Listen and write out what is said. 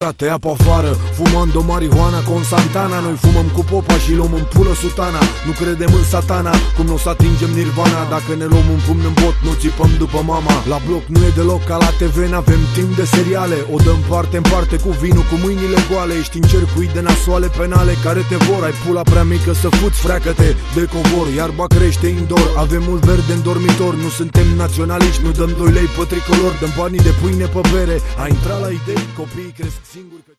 Te ia pe afară, fumând o marihuana con Santana. Noi fumăm cu popa și luăm în pulă sutana. Nu credem în satana, cum nu o să atingem nirvana. Dacă ne luăm un pumn în bot, nu țipăm după mama. La bloc nu e deloc ca la TV, n-avem timp de seriale. O dăm parte în parte cu vinul, cu mâinile goale. Ești în circuit de nasoale penale care te vor. Ai pula prea mică să fuți, freacă-te de covor. Iarba crește indoor, avem mult verde în dormitor. Nu suntem naționaliști, nu dăm 2 lei pe tricolor. Dăm banii de pâine pe bere. A intrat la idei, copiii cresc singuri.